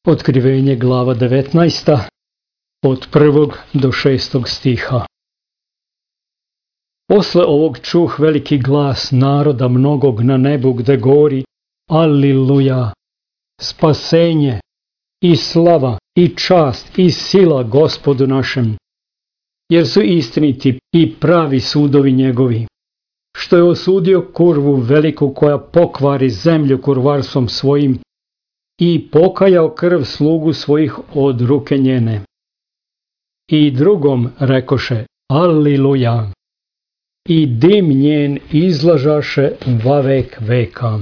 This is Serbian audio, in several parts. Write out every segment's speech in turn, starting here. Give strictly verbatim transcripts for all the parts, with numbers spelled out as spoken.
Otkrivenje glava devetnaesta od prvog do šestog stiha. Posle ovog čuh veliki glas naroda mnogog na nebu gde govori: Aliluja! Spasenje i slava i čast i sila Gospodu našem, jer su istiniti i pravi sudovi njegovi, što je osudio kurvu veliku koja pokvari zemlju kurvarstvom svojim i pokajao krv slugu svojih od ruke njene. I drugom rekoše: Aliluja! I dim njen izlažaše vavek veka.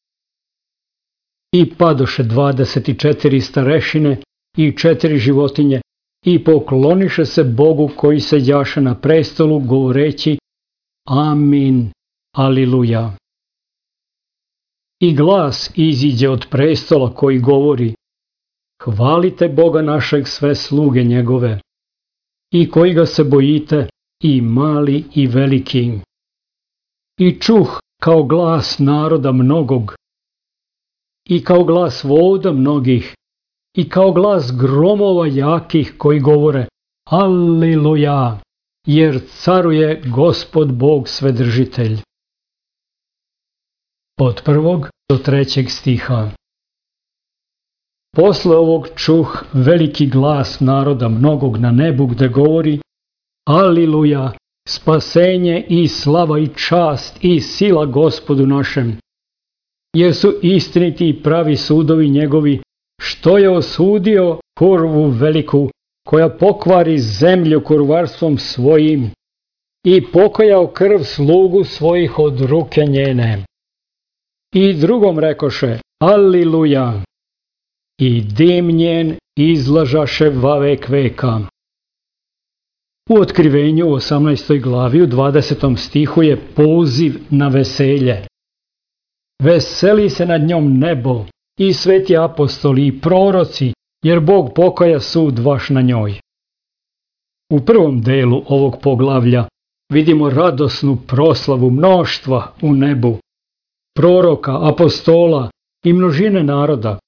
I padoše dvadeset četiri starešine i četiri životinje i pokloniše se Bogu koji seđaše na prestolu, govoreći: Amin, aliluja. I glas iziđe od prestola koji govori: Hvalite Boga našeg sve sluge njegove, i koji ga se bojite, i mali i veliki. I čuh kao glas naroda mnogog, i kao glas voda mnogih, i kao glas gromova jakih koji govore: Aliluja, jer caruje Gospod Bog Svedržitelj. Od prvog do trećeg stiha. Posle ovog čuh veliki glas naroda mnogog na nebu gde govori: Aliluja, spasenje i slava i čast i sila Gospodu našem, jer su istiniti i pravi sudovi njegovi, što je osudio kurvu veliku koja pokvari zemlju kurvarstvom svojim i pokajao krv slugu svojih od ruke njene. I drugom rekoše: Aliluja! I dim njen izlažaše vavek veka. U Otkrivenju u osamnaestoj glavi u dvadesetom stihu je poziv na veselje. Veseli se nad njom nebo i sveti apostoli i proroci, jer Bog pokaja sud vaš na njoj. U prvom delu ovog poglavlja vidimo radosnu proslavu mnoštva u nebu, proroka, apostola i množine naroda.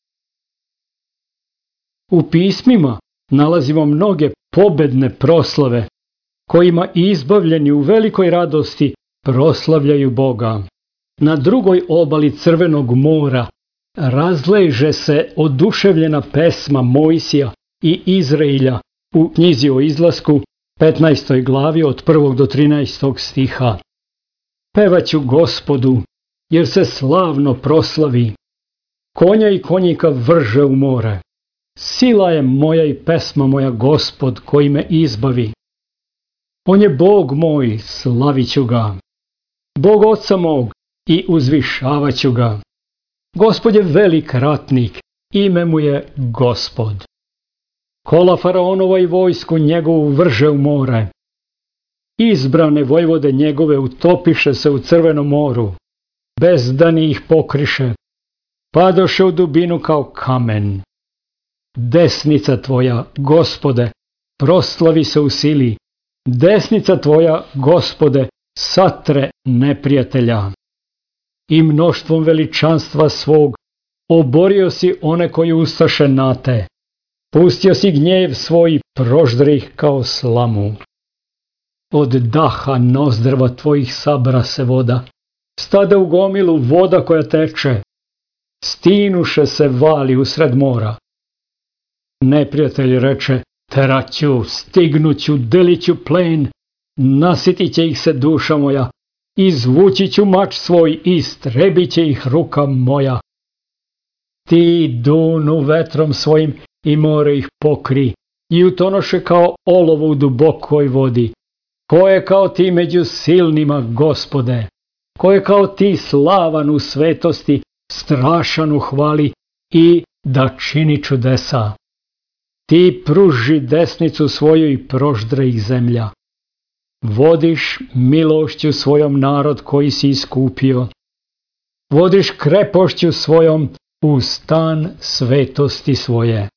U pismima nalazimo mnoge pobedne proslave, kojima izbavljeni u velikoj radosti proslavljaju Boga. Na drugoj obali Crvenog mora razleže se oduševljena pesma Mojsija i Izrailja u knjizi o izlasku, petnaestoj glavi od prvog do trinaestog stiha. Pevaću Gospodu, jer se slavno proslavi, konja i konjika vrže u more. Sila je moja i pesma moja Gospod koji me izbavi. On je Bog moj, slavit ću ga. Bog oca mog i uzvišavat ću ga. Gospod je velik ratnik, ime mu je Gospod. Kola faraonova i vojsku njegovu vrže u more. Izbrane vojvode njegove utopiše se u Crvenom moru. Bezdani ih pokriše, padoše u dubinu kao kamen. Desnica tvoja, Gospode, proslavi se u sili. Desnica tvoja, Gospode, satre neprijatelja. I mnoštvom veličanstva svog oborio si one koji ustaše na te. Pustio si gnjev svoj, proždri ih kao slamu. Od daha nozdrva tvojih sabra se voda. Stade u gomilu voda koja teče. Stinuše se vali usred mora. Neprijatelj reče: teraću, stignuću, deliću plen, nasitit će ih se duša moja, izvući ću mač svoj, istrebit će ih ruka moja. Ti dunu vetrom svojim i more ih pokri, i utonoše kao olovo u dubokoj vodi. Ko je kao ti među silnima, Gospode? Ko je kao ti slavan u svetosti, strašan u hvali i da čini čudesa? Ti pruži desnicu svoju i proždre ih zemlja. Vodiš milošću svojom narod koji si iskupio. Vodiš krepošću svojom u stan svetosti svoje.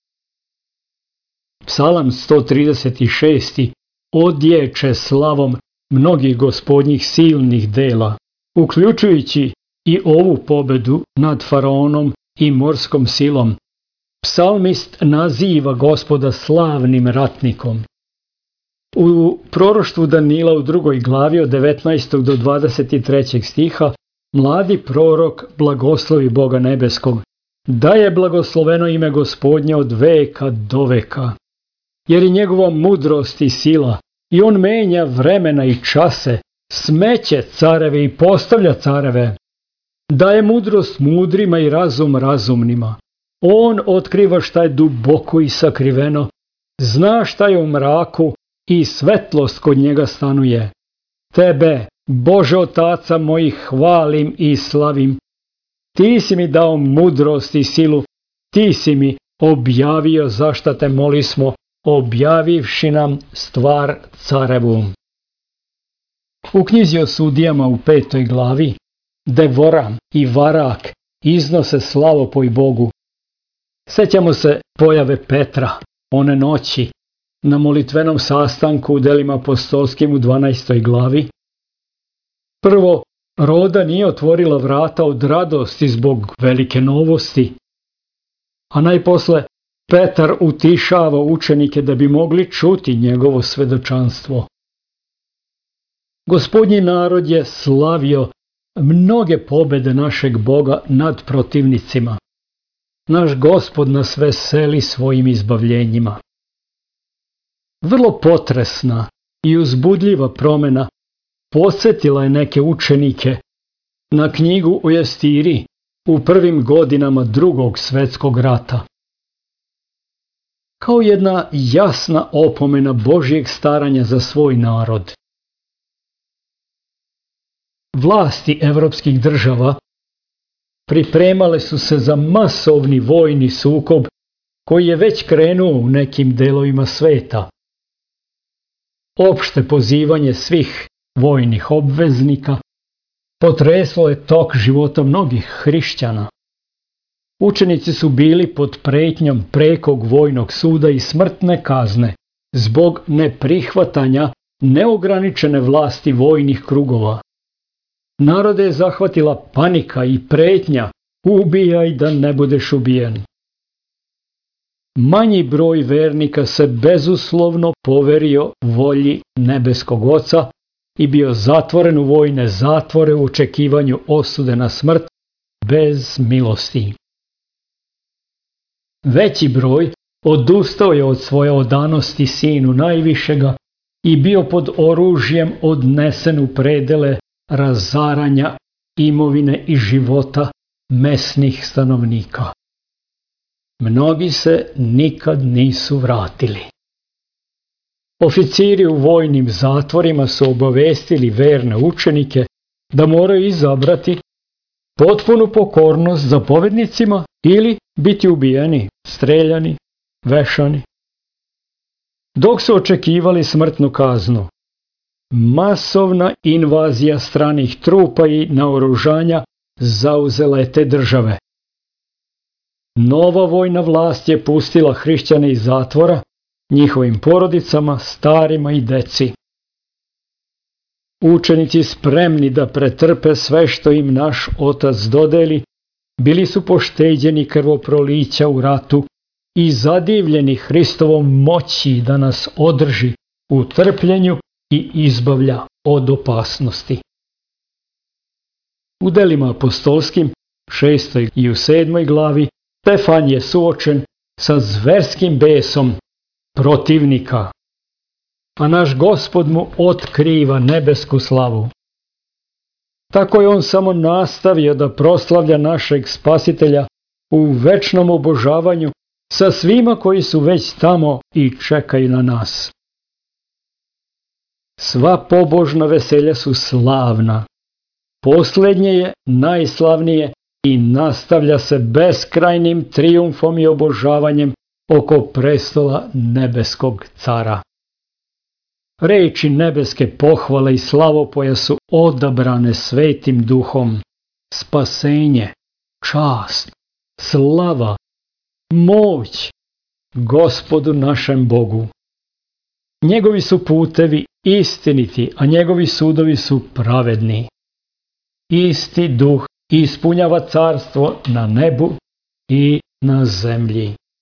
Psalam sto trideset šest. Odječe slavom mnogih gospodnjih silnih dela, uključujući i ovu pobedu nad faraonom i morskom silom, Psalmist naziva Gospoda slavnim ratnikom. U proroštvu Danila u drugoj glavi od devetnaestog do dvadeset trećeg stiha mladi prorok blagoslovi Boga nebeskog, da je blagosloveno ime Gospodnje od veka do veka, jer je njegova mudrost i sila i on menja vremena i čase, smeće careve i postavlja careve, daje mudrost mudrima i razum razumnima. On otkriva šta je duboko i sakriveno, zna šta je u mraku i svetlost kod njega stanuje. Tebe, Bože Otaca mojih, hvalim i slavim. Ti si mi dao mudrost i silu, ti si mi objavio zašta te molismo, objavivši nam stvar carevu. U knjizi o sudijama u petoj glavi Devora i Varak iznose slavopoj Bogu. Sećamo se pojave Petra one noći na molitvenom sastanku u Delima apostolskim u dvanaestoj glavi. Prvo, Roda nije otvorila vrata od radosti zbog velike novosti, a najposle Petar utišava učenike da bi mogli čuti njegovo svedočanstvo. Gospodnji narod je slavio mnoge pobede našeg Boga nad protivnicima. Naš Gospod nas veseli svojim izbavljenjima. Vrlo potresna i uzbudljiva promena podsjetila je neke učenike na knjigu o Estiri u prvim godinama drugog svetskog rata. Kao jedna jasna opomena Božjeg staranja za svoj narod. Vlasti evropskih država pripremale su se za masovni vojni sukob koji je već krenuo u nekim delovima sveta. Opšte pozivanje svih vojnih obveznika potreslo je tok života mnogih hrišćana. Učenici su bili pod pretnjom prekog vojnog suda i smrtne kazne zbog neprihvatanja neograničene vlasti vojnih krugova. Narode je zahvatila panika i pretnja, ubijaj da ne budeš ubijen. Manji broj vernika se bezuslovno poverio volji nebeskog Oca i bio zatvoren u vojne zatvore u očekivanju osude na smrt bez milosti. Veći broj odustao je od svoje odanosti Sinu Najvišega i bio pod oružjem odnesen u predele razaranja imovine i života mesnih stanovnika. Mnogi se nikad nisu vratili. Oficiri u vojnim zatvorima su obavestili verne učenike da moraju izabrati potpunu pokornost zapovednicima ili biti ubijeni, streljani, vešani. Dok su očekivali smrtnu kaznu, masovna invazija stranih trupa i naoružanja zauzela je te države. Nova vojna vlast je pustila hrišćane iz zatvora, njihovim porodicama, starima i deci. Učenici spremni da pretrpe sve što im naš Otac dodeli, bili su pošteđeni krvoprolića u ratu i zadivljeni Hristovom moći da nas održi u trpljenju i izbavlja od opasnosti. U Delima apostolskim, šestoj i u sedmoj glavi, Stefan je suočen sa zverskim besom protivnika, a naš Gospod mu otkriva nebesku slavu. Tako je on samo nastavio da proslavlja našeg Spasitelja u večnom obožavanju sa svima koji su već tamo i čekaju na nas. Sva pobožna veselja su slavna. Posljednje je najslavnije i nastavlja se beskrajnim trijumfom i obožavanjem oko prestola nebeskog cara. Reči nebeske pohvale i slavopoja su odabrane Svetim Duhom. Spasenje, čast, slava, moć Gospodu našem Bogu. Njegovi su putevi istiniti, a njegovi sudovi su pravedni. Isti duh ispunjava carstvo na nebu i na zemlji.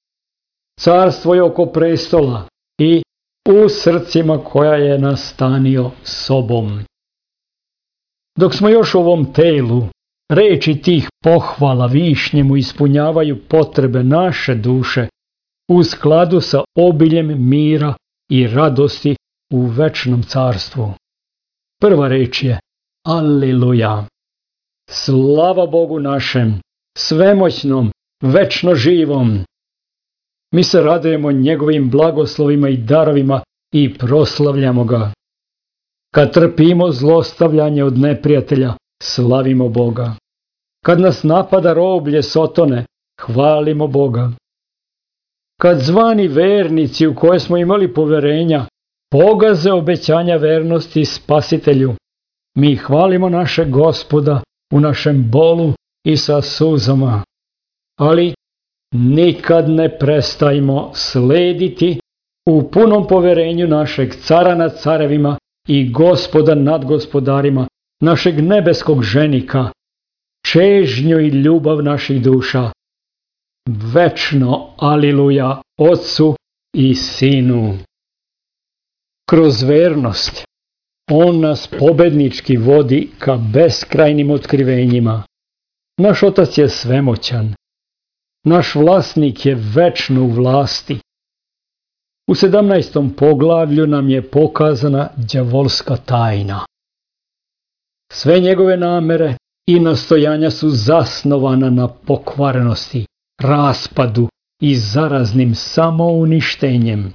carstvo je oko prestola i u srcima koja je nastanio sobom. Dok smo još u ovom telu, reči tih pohvala višnjemu ispunjavaju potrebe naše duše u skladu sa obiljem mira i radosti u večnom carstvu. Prva reč je Aleluja. Slava Bogu našem, svemoćnom, večno živom. Mi se radujemo njegovim blagoslovima i darovima i proslavljamo ga. Kad trpimo zlostavljanje od neprijatelja, slavimo Boga. Kad nas napada roblje Sotone, hvalimo Boga. Kad zvani vernici u koje smo imali poverenja pogaze obećanja vernosti Spasitelju, mi hvalimo našeg Gospoda u našem bolu i sa suzama. Ali nikad ne prestajmo slediti u punom poverenju našeg cara nad carevima i Gospoda nad gospodarima, našeg nebeskog ženika, čežnju i ljubav naših duša. Večno Aliluja Otcu i Sinu. Kroz vernost On nas pobednički vodi ka beskrajnim otkrivenjima. Naš Otac je svemoćan. Naš vlasnik je večno u vlasti. U sedamnaestom poglavlju nam je pokazana đavolska tajna. Sve njegove namere i nastojanja su zasnovana na pokvarenosti, raspadu i zaraznim samouništenjem.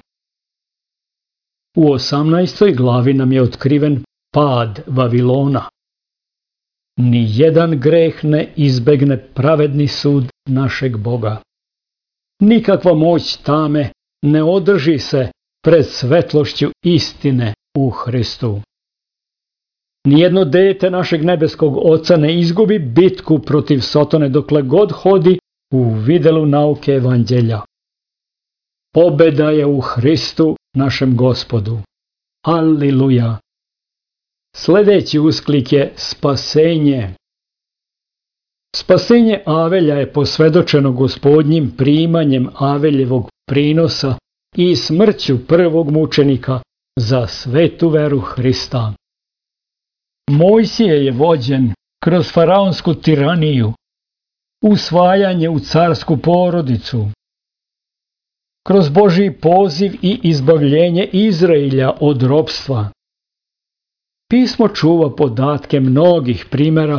U osamnaestoj glavi nam je otkriven pad Vavilona. Ni jedan greh ne izbegne pravedni sud našeg Boga. Nikakva moć tame ne održi se pred svetlošću istine u Hristu. Nijedno dete našeg nebeskog Oca ne izgubi bitku protiv Sotone dokle god hodi u videlu nauke evanđelja. Pobeda je u Hristu našem Gospodu. Aliluja! Sljedeći usklik je spasenje. Spasenje Avelja je posvedočeno Gospodnjim primanjem Aveljevog prinosa i smrću prvog mučenika za svetu veru Hrista. Mojsije je vođen kroz faraonsku tiraniju, usvajanje u carsku porodicu, kroz Božji poziv i izbavljenje Izraelja od ropstva. Pismo čuva podatke mnogih primjera.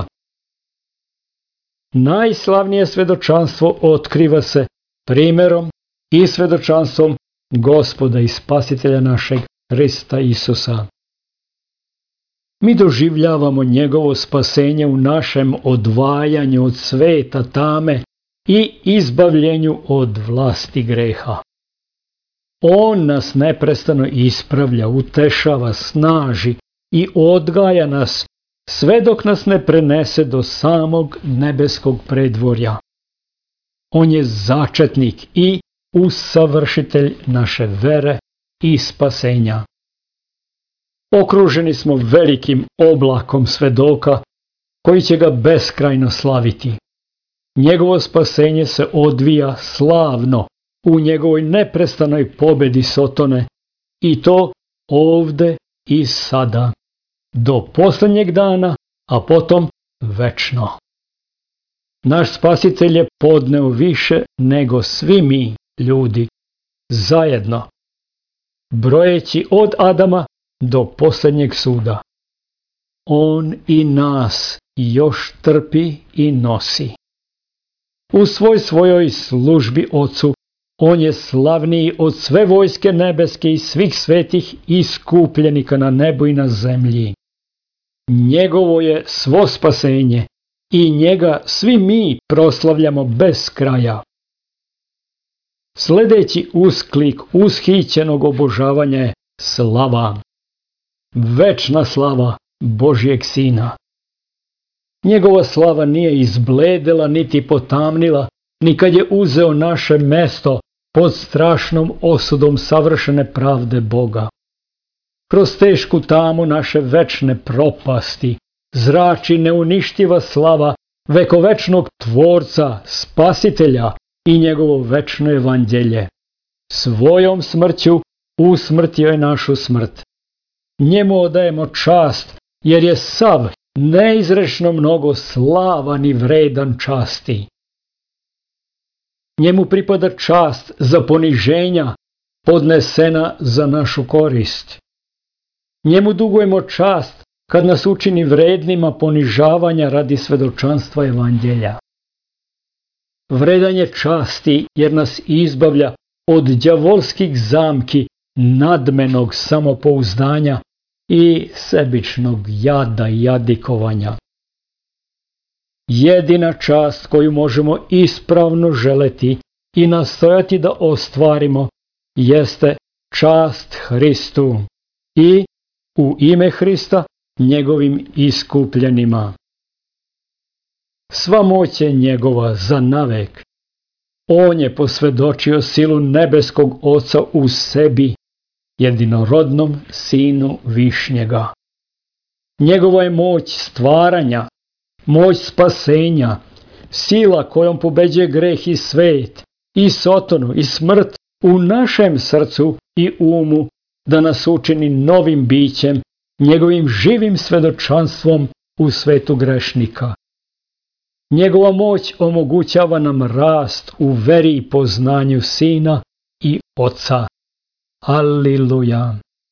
Najslavnije svedočanstvo otkriva se primjerom i svedočanstvom Gospoda i Spasitelja našeg Hrista Isusa. Mi doživljavamo njegovo spasenje u našem odvajanju od sveta tame i izbavljenju od vlasti greha. On nas neprestano ispravlja, utešava, snaži i odgaja nas sve dok nas ne prenese do samog nebeskog predvorja. On je začetnik i usavršitelj naše vere i spasenja. Okruženi smo velikim oblakom svedoka koji će ga beskrajno slaviti. Njegovo spasenje se odvija slavno u njegovoj neprestanoj pobedi Sotone i to ovde i sada, do posljednjeg dana, a potom večno. Naš Spasitelj je podneo više nego svi mi, ljudi, zajedno, brojeći od Adama do posljednjeg suda. On i nas još trpi i nosi. U svoj svojoj službi Ocu, on je slavniji od sve vojske nebeske i svih svetih iskupljenika na nebu i na zemlji. Njegovo je svo spasenje i njega svi mi proslavljamo bez kraja. Sljedeći usklik ushićenog obožavanja je slava. Večna slava Božjeg Sina. Njegova slava nije izbledela niti potamnila, ni kad je uzeo naše mesto pod strašnom osudom savršene pravde Boga. Kroz tešku tamu naše večne propasti zrači neuništiva slava vekovečnog Tvorca, Spasitelja i njegovo večno evanđelje. svojom smrću usmrtio je našu smrt. Njemu odajemo čast, jer je sav neizrečno mnogo slavan i vredan časti. Njemu pripada čast za poniženja podnesena za našu korist. Njemu dugujemo čast kad nas učini vrednima ponižavanja radi svedočanstva evanđelja. Vredan je časti jer nas izbavlja od đavolskih zamki, nadmenog samopouzdanja i sebičnog jada i jadikovanja. Jedina čast koju možemo ispravno želeti i nastojati da ostvarimo jeste čast Hristu i u ime Hrista njegovim iskupljenima. Sva moć je njegova za navek. On je posvedočio silu nebeskog Oca u sebi, jedinorodnom Sinu Višnjega. Njegova je moć stvaranja, moć spasenja, sila kojom pobeđuje greh i svet, i sotonu, i smrt u našem srcu i umu, da nas učini novim bićem, njegovim živim svedočanstvom u svetu grešnika. Njegova moć omogućava nam rast u veri i poznanju Sina i Oca. Aliluja!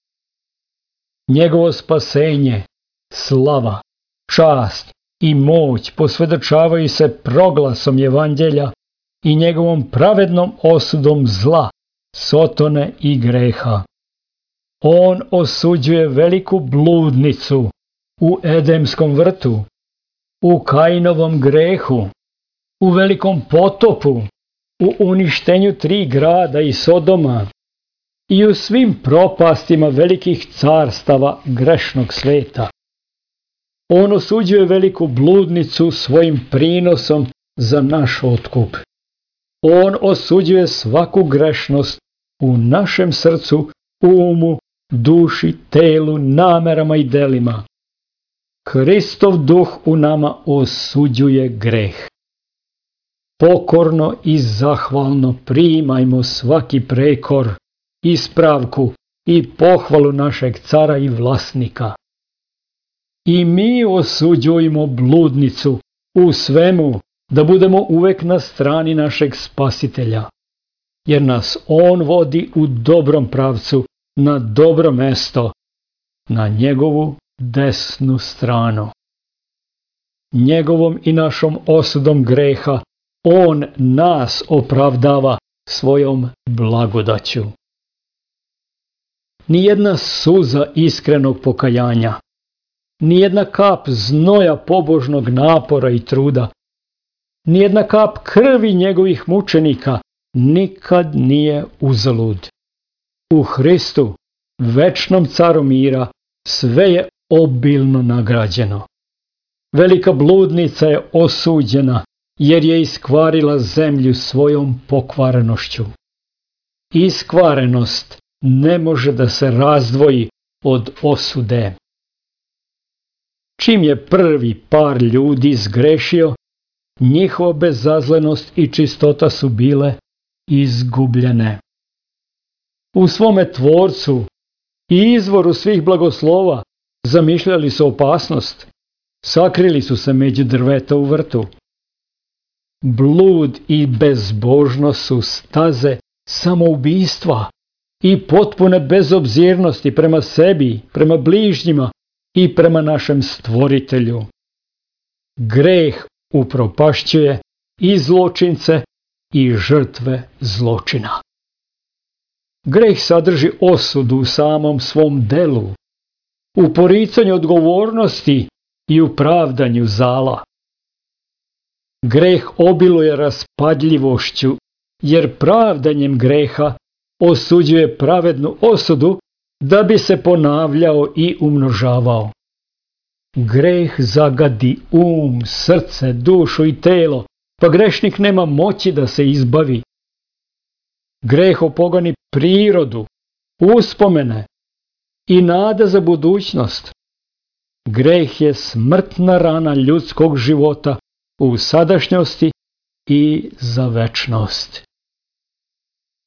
Njegovo spasenje, slava, čast i moć posvedočavaju se proglasom evanđelja i njegovom pravednom osudom zla, sotone i greha. On osuđuje veliku bludnicu u Edemskom vrtu, u Kainovom grehu, u velikom potopu, u uništenju tri grada i Sodoma i u svim propastima velikih carstava grešnog sveta. On osuđuje veliku bludnicu svojim prinosom za naš otkup. On osuđuje svaku grešnost u našem srcu, umu, duši, telu, namerama i delima. Hristov duh u nama osuđuje greh. Pokorno i zahvalno primajmo svaki prekor, ispravku i pohvalu našeg cara i vlasnika. I mi osuđujemo bludnicu u svemu, da budemo uvek na strani našeg Spasitelja, jer nas On vodi u dobrom pravcu, na dobro mesto, na njegovu desnu stranu. Njegovom i našom osudom greha On nas opravdava svojom blagodaću. Nijedna suza iskrenog pokajanja, nijedna kap znoja pobožnog napora i truda, nijedna kap krvi njegovih mučenika nikad nije uzalud. U Hristu, večnom caru mira, sve je obilno nagrađeno. Velika bludnica je osuđena, jer je iskvarila zemlju svojom pokvarenošću. Iskvarenost ne može da se razdvoji od osude. Čim je prvi par ljudi zgrešio, njihova bezazlenost i čistota su bile izgubljene. U svome tvorcu i izvoru svih blagoslova zamišljali su opasnost, sakrili su se među drveta u vrtu. Blud i bezbožnost su staze samoubistva i potpune bezobzirnosti prema sebi, prema bližnjima i prema našem Stvoritelju. Greh upropašćuje i zločince i žrtve zločina. Greh sadrži osudu u samom svom delu, u poricanju odgovornosti i u pravdanju zala. Greh obiluje raspadljivošću, jer pravdanjem greha osuđuje pravednu osudu da bi se ponavljao i umnožavao. Greh zagadi um, srce, dušu i telo, pa grešnik nema moći da se izbavi. Greh opogani prirodu, uspomene i nada za budućnost. Greh je smrtna rana ljudskog života u sadašnjosti i za večnost.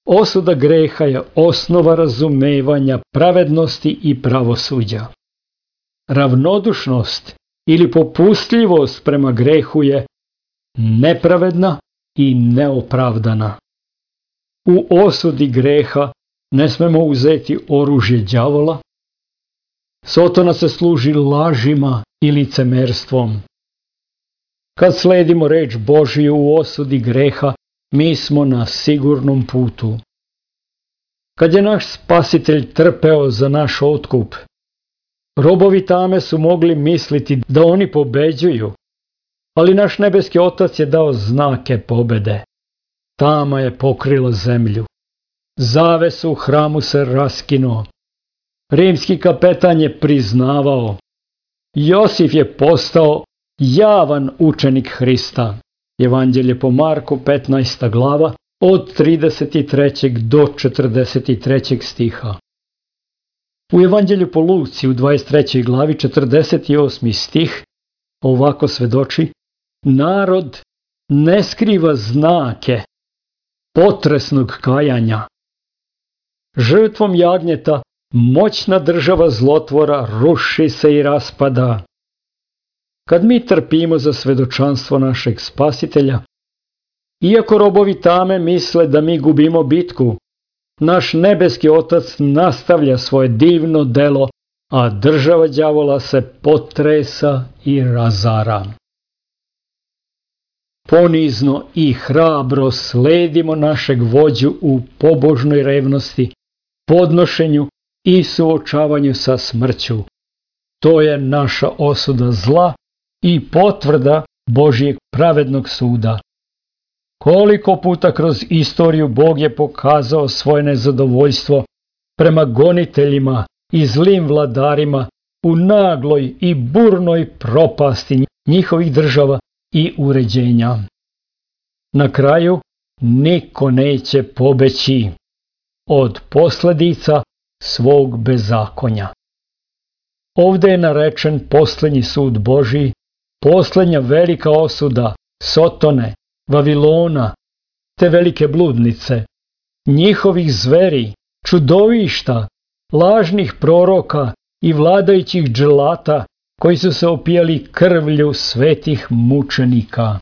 Osuda greha je osnova razumevanja pravednosti i pravosuđa. Ravnodušnost ili popustljivost prema grehu je nepravedna i neopravdana. U osudi greha ne smemo uzeti oružje đavola. Sotona se služi lažima i licemerstvom. Kad sledimo reč Božiju u osudi greha, mi smo na sigurnom putu. Kad je naš Spasitelj trpeo za naš otkup, robovi tame su mogli misliti da oni pobeđuju, ali naš nebeski Otac je dao znake pobede. Tama je pokrila zemlju. Zaves u hramu se raskinuo. Rimski kapetan je priznavao. Josif je postao javan učenik Hrista. Evanđelje po Marku, petnaesta glava, od trideset trećeg do četrdeset trećeg stiha. U Evanđelju po Luci u dvadeset trećoj glavi, četrdeset osmi stih, ovako svedoči: narod ne skriva znake potresnog kajanja. Žrtvom jagnjeta moćna država zlotvora ruši se i raspada. Kad mi trpimo za svedočanstvo našeg Spasitelja, iako robovi tame misle da mi gubimo bitku, naš nebeski Otac nastavlja svoje divno delo, a država đavola se potresa i razara. Ponizno i hrabro sledimo našeg vođu u pobožnoj revnosti, podnošenju i suočavanju sa smrću. To je naša osuda zla i potvrda Božjeg pravednog suda. Koliko puta kroz istoriju Bog je pokazao svoje nezadovoljstvo prema goniteljima i zlim vladarima u nagloj i burnoj propasti njihovih država i uređenja. Na kraju niko neće pobeći od posljedica svog bezakonja. Ovdje je narečen posljednji sud Božji, posljednja velika osuda Sotone, Vavilona, te velike bludnice, njihovih zveri, čudovišta, lažnih proroka i vladajućih dželata koji su se opijali krvlju svetih mučenika.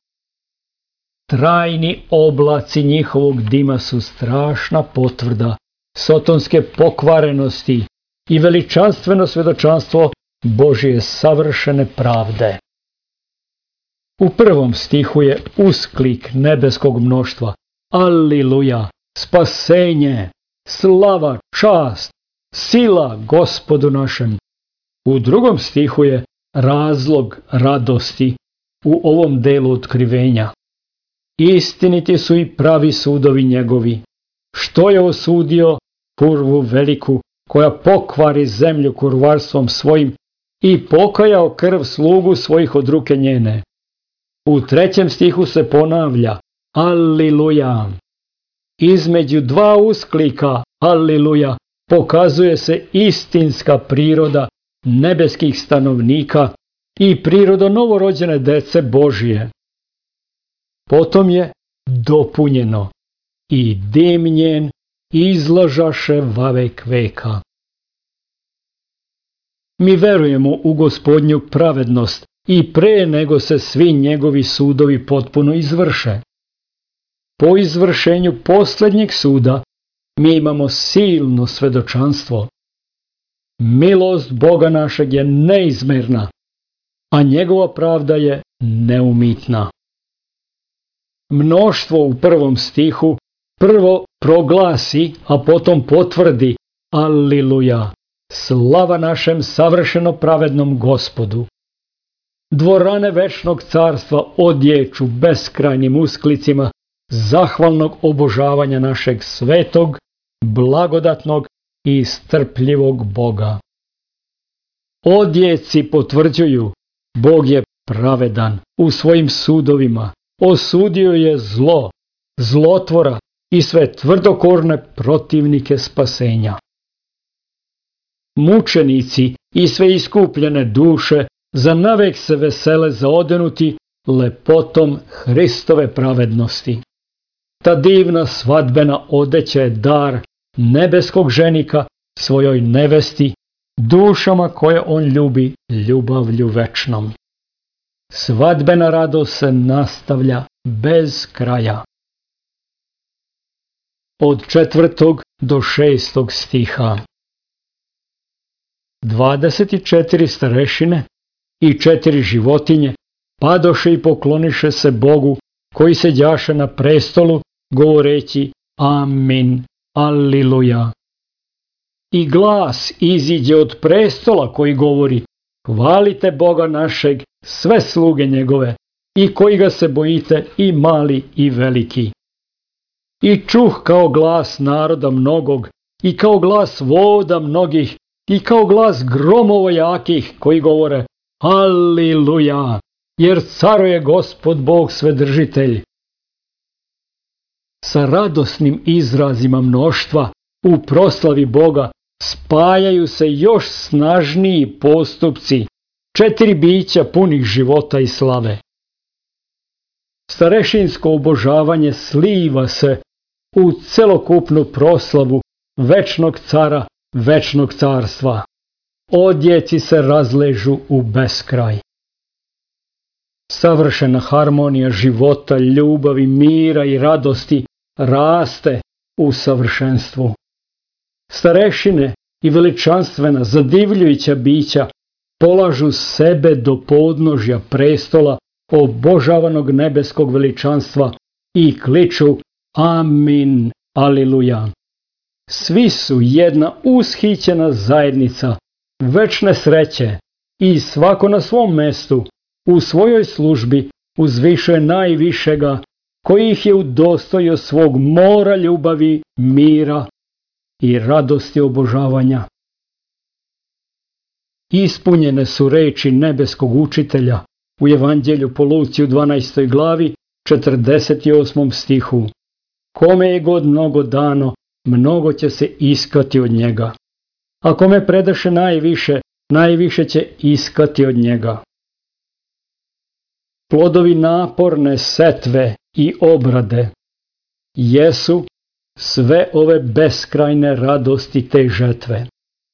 Trajni oblaci njihovog dima su strašna potvrda sotonske pokvarenosti i veličanstveno svedočanstvo Božje savršene pravde. U prvom stihu je usklik nebeskog mnoštva: Aliluja, spasenje, slava, čast, sila Gospodu našem. U drugom stihu je razlog radosti u ovom delu otkrivenja: istiniti su i pravi sudovi njegovi. Što je osudio kurvu veliku, koja pokvari zemlju kurvarstvom svojim, i pokajao krv slugu svojih od ruke njene. U trećem stihu se ponavlja: Aliluja. Između dva usklika Aliluja pokazuje se istinska priroda nebeskih stanovnika i priroda novorođene dece Božije. Potom je dopunjeno: i dim njen izlažaše vavek veka. Mi verujemo u Gospodnju pravednost i pre nego se svi njegovi sudovi potpuno izvrše. Po izvršenju posljednjeg suda mi imamo silno svedočanstvo. Milost Boga našeg je neizmerna, a njegova pravda je neumitna. Mnoštvo u prvom stihu prvo proglasi, a potom potvrdi: Aliluja, slava našem savršeno pravednom Gospodu. Dvorane večnog carstva odječu beskrajnim usklicima zahvalnog obožavanja našeg svetog, blagodatnog i strpljivog Boga. Odjeci potvrđuju: Bog je pravedan u svojim sudovima, osudio je zlo, zlotvora i sve tvrdokorne protivnike spasenja. Mučenici i sve iskupljene duše za navek se vesele zaodenuti lepotom Hristove pravednosti. ta divna svadbena odeća je dar nebeskog ženika svojoj nevesti, dušama koje on ljubi ljubavlju večnom. Svadbena radost se nastavlja bez kraja. Od četvrtog do šestog stiha. Dvadeset četiri starešine i četiri životinje padoše i pokloniše se Bogu koji seđaše na prestolu, govoreći Amin, Aliluja. I glas iziđe od prestola koji govori hvalite Boga našeg, sve sluge njegove, i koji ga se bojite, i mali i veliki. I čuh kao glas naroda mnogog, i kao glas voda mnogih, i kao glas gromova jakih koji govore Aliluja, jer caruje Gospod Bog Svedržitelj. Sa radosnim izrazima mnoštva u proslavi Boga spajaju se još snažniji postupci, četiri bića punih života i slave. Starešinsko obožavanje sliva se u celokupnu proslavu večnog cara, večnog carstva. Odjeci se razležu u beskraj. Savršena harmonija života, ljubavi, mira i radosti raste u savršenstvu. Starešine i veličanstvena, zadivljujuća bića polažu sebe do podnožja prestola obožavanog nebeskog veličanstva i kliču Amin, Aliluja. Svi su jedna ushićena zajednica večne sreće i svako na svom mestu u svojoj službi uzvišuje najvišega koji ih je udostojio svog mora ljubavi, mira i radosti obožavanja. Ispunjene su reči nebeskog učitelja u Evanđelju po Luci u dvanaestoj glavi, četrdeset osmom stihu. Kome je god mnogo dano, mnogo će se iskati od njega. A kome predaše najviše, najviše će iskati od njega. Plodovi naporne setve i obrade jesu sve ove beskrajne radosti te žetve.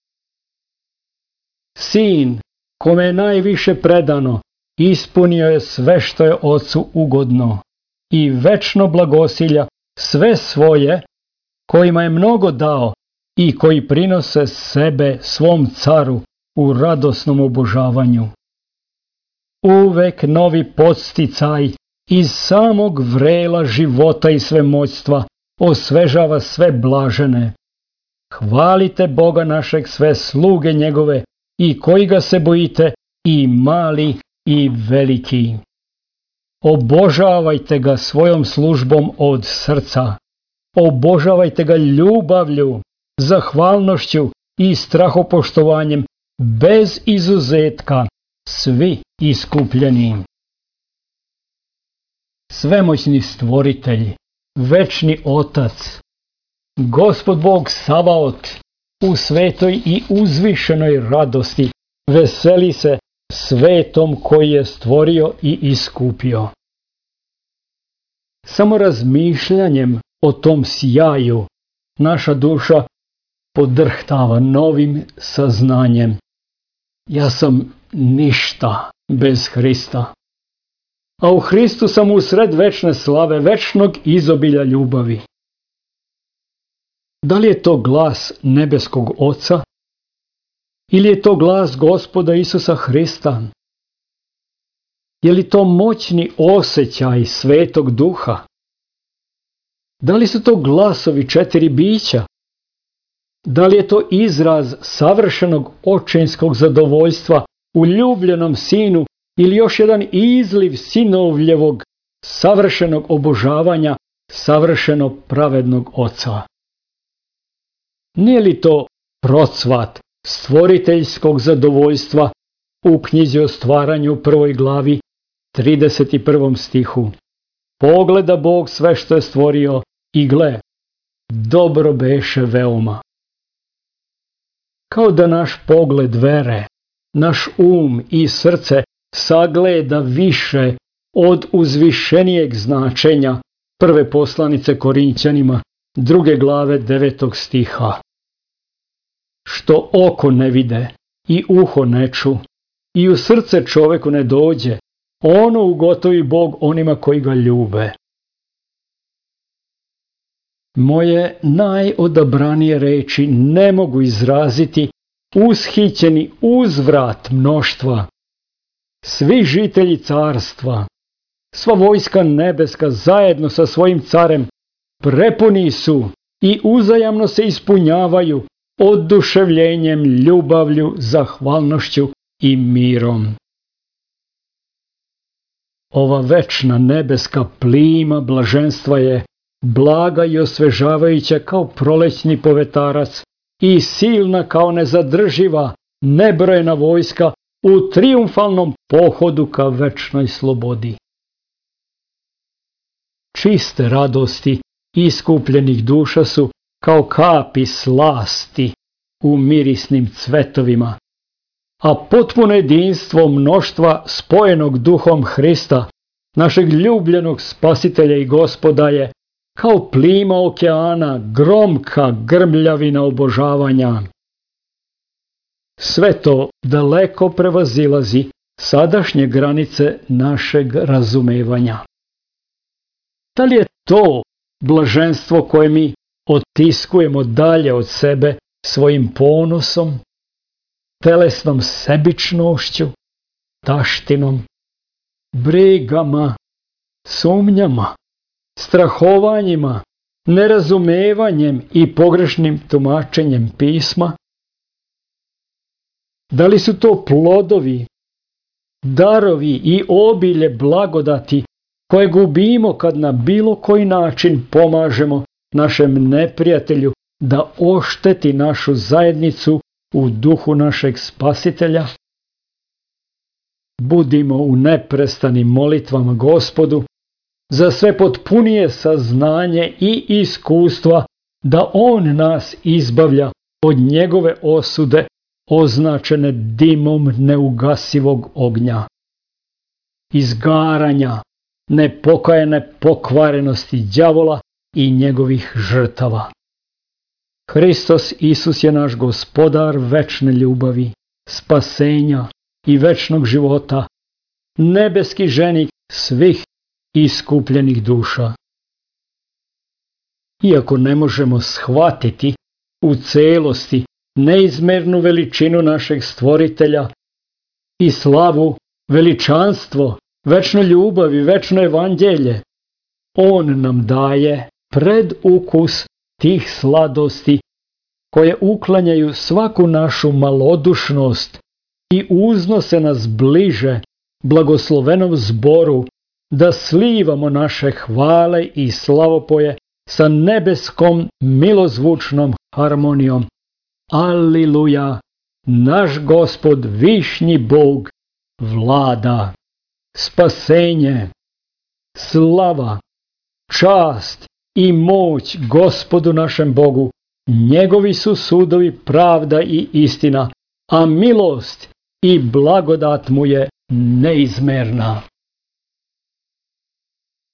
Sin, kome je najviše predano, ispunio je sve što je Ocu ugodno i večno blagosilja sve svoje, kojima je mnogo dao i koji prinose sebe svom caru u radosnom obožavanju. Uvek novi podsticaj iz samog vrela života i svemoćstva osvežava sve blažene. Hvalite Boga našeg, sve sluge njegove, i koji ga se bojite, i mali i veliki. Obožavajte ga svojom službom od srca. Obožavajte ga ljubavlju, zahvalnošću i strahopoštovanjem, bez izuzetka, svi iskupljeni. Svemoćni stvoritelj, večni Otac, Gospod Bog Savaot, u svetoj i uzvišenoj radosti veseli se svetom koji je stvorio i iskupio. Samo razmišljanjem o tom sjaju naša duša podrhtava novim saznanjem. Ja sam ništa bez Hrista, a u Hristu sam u sred večne slave, večnog izobilja ljubavi. Da li je to glas nebeskog Oca ili je to glas Gospoda Isusa Hrista? Je li to moćni osjećaj Svetog Duha? Da li su to glasovi četiri bića? Da li je to izraz savršenog očinskog zadovoljstva u ljubljenom sinu ili još jedan izliv sinovljevog savršenog obožavanja savršeno pravednog Oca? Nije li to procvat stvoriteljskog zadovoljstva u knjizi o stvaranju u prvoj glavi, trideset prvom stihu? Pogleda Bog sve što je stvorio i gle, dobro beše veoma. Kao da naš pogled vere, naš um i srce sagleda više od uzvišenijeg značenja prve poslanice Korinćanima, druge glave devetog stiha. Što oko ne vide i uho ne ču i u srce čoveku ne dođe, ono ugotovi Bog onima koji ga ljube. Moje najodabranije reči ne mogu izraziti ushićeni uzvrat mnoštva. Svi žitelji carstva, sva vojska nebeska zajedno sa svojim carem prepuni su i uzajamno se ispunjavaju oduševljenjem, ljubavlju, zahvalnošću i mirom. Ova večna nebeska plima blaženstva je blaga i osvežavajuća kao prolećni povetarac i silna kao nezadrživa, nebrojena vojska u trijumfalnom pohodu ka večnoj slobodi. Čiste radosti iskupljenih duša su kao kapi slasti u mirisnim cvetovima, a potpuno jedinstvo mnoštva spojenog duhom Hrista, našeg ljubljenog spasitelja i Gospoda je kao plima okeana, gromka grmljavina obožavanja. Sve to daleko prevazilazi sadašnje granice našeg razumevanja. Da li je to blaženstvo koje mi otiskujemo dalje od sebe svojim ponosom, telesnom sebičnošću, taštinom, brigama, sumnjama, strahovanjima, nerazumevanjem i pogrešnim tumačenjem pisma? Da li su to plodovi, darovi i obilje blagodati koje gubimo kad na bilo koji način pomažemo našem neprijatelju da ošteti našu zajednicu u duhu našeg Spasitelja? Budimo u neprestanim molitvama Gospodu za sve potpunije saznanje i iskustva da On nas izbavlja od njegove osude označene dimom neugasivog ognja, izgaranja, nepokajene pokvarenosti đavola i njegovih žrtava. Hristos Isus je naš Gospodar večne ljubavi, spasenja i večnog života, nebeski ženik svih iskupljenih duša. Iako ne možemo shvatiti u celosti neizmernu veličinu našeg Stvoritelja i slavu, veličanstvo, večnu ljubav i večno evanđelje, On nam daje predukus tih sladosti koje uklanjaju svaku našu malodušnost i uznose nas bliže blagoslovenom zboru da slivamo naše hvale i slavopoje sa nebeskom milozvučnom harmonijom. Aliluja, naš Gospod višnji Bog vlada. Spasenje, slava, čast i moć Gospodu našem Bogu. Njegovi su sudovi pravda i istina, a milost i blagodat mu je neizmerna.